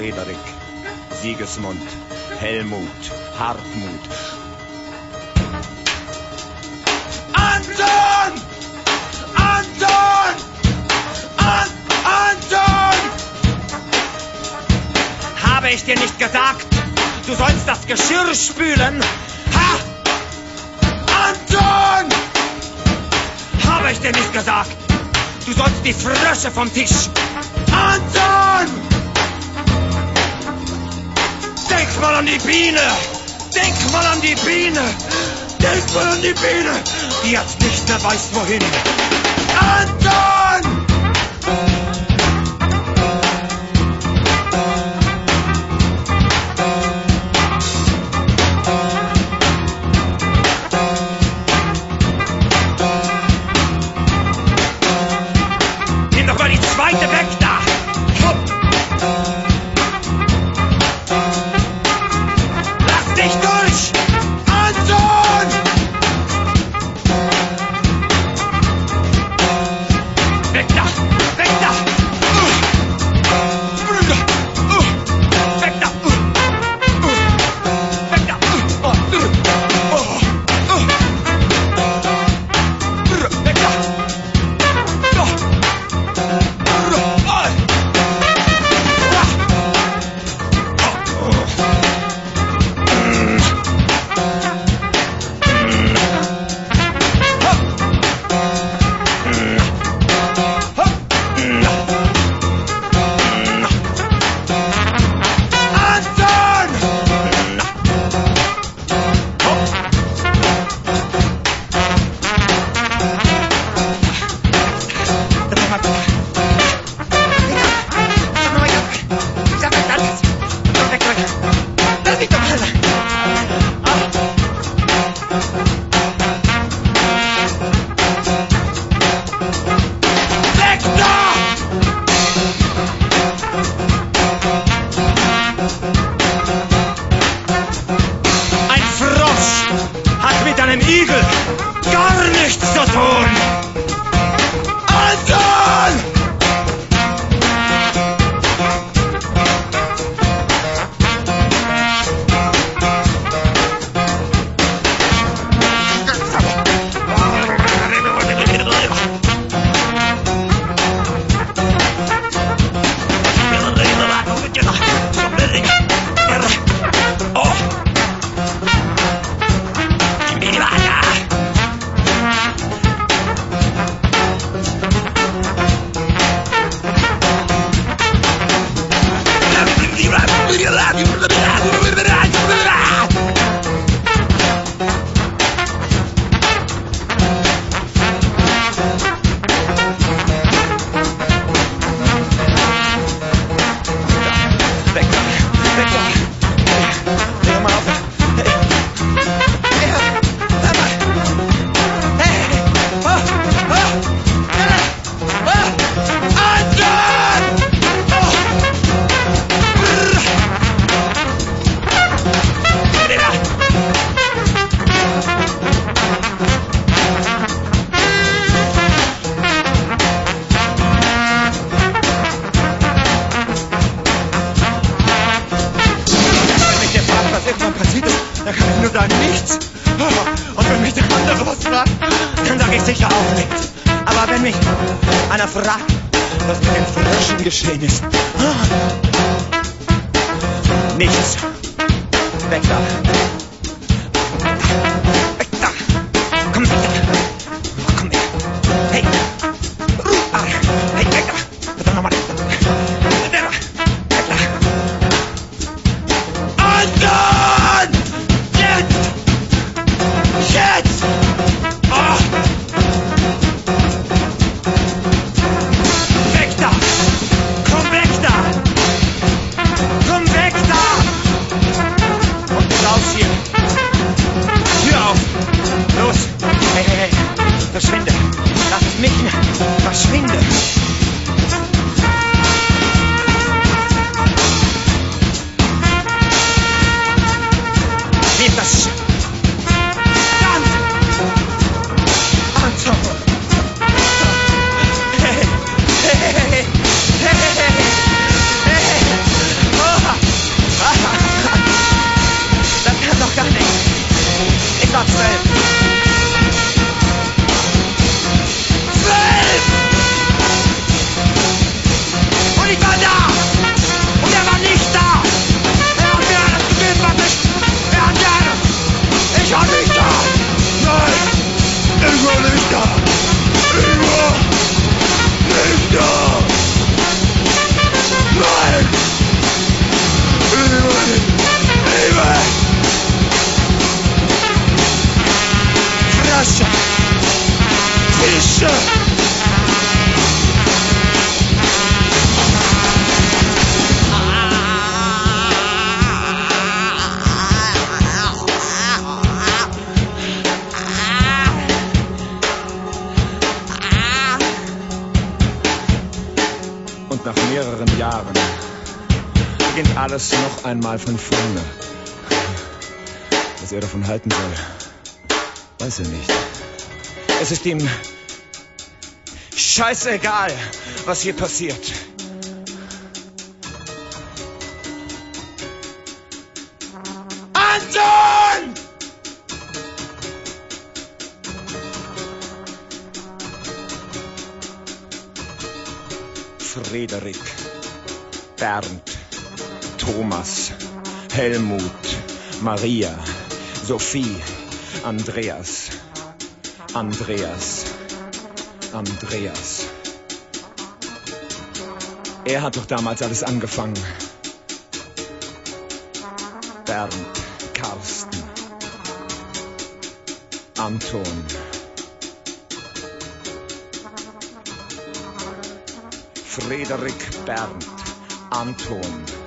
Friederik, Sigismund, Helmut, Hartmut. Anton! Anton! Anton! Habe ich dir nicht gesagt, du sollst das Geschirr spülen? Ha! Anton! Habe ich dir nicht gesagt, du sollst die Frösche vom Tisch? Anton! Denk mal an die Biene! Denk mal an die Biene! Denk mal an die Biene, die jetzt nicht mehr weiß wohin. Anton! Nimm doch mal die zweite weg da! Lass dich durch! Anton! Weg da! Weg da! Weg da! Weg da! Weg da! Einem Igel gar nichts zu tun! Anton! Da kann ich nur sagen, nichts. Und wenn mich der andere was fragt, dann sage ich sicher auch nichts. Aber wenn mich einer fragt, was mit den Fröschen geschehen ist, nichts. Weg da. Weg da. Komm weg da. Komm weg. Hey. Hey, weg da. Verdammt nochmal. Weg da. Anton! Jetzt! Jetzt! Oh! Weg da! Komm weg da! Komm weg da! Und raus hier! Tür auf! Los! Hey, hey, hey! Verschwinde! Lass mich! Verschwinde! Sven! Sven! Und ich war da! Und er war nicht da! Er hat mir alles gegeben, was er hat gerne! Ich war nicht da! Nein! Ich war nicht da! Ich war nicht da! Nein! Liebe! Frösche! Fische! Und nach mehreren Jahren beginnt alles noch einmal von vorne. Was er davon halten soll, weiß er nicht. Es ist ihm scheißegal, was hier passiert. Anton! Frederik, Bernd, Thomas, Helmut, Maria, Sophie, Andreas. Er hat doch damals alles angefangen. Bernd, Carsten, Anton. Frederik, Bernd, Anton.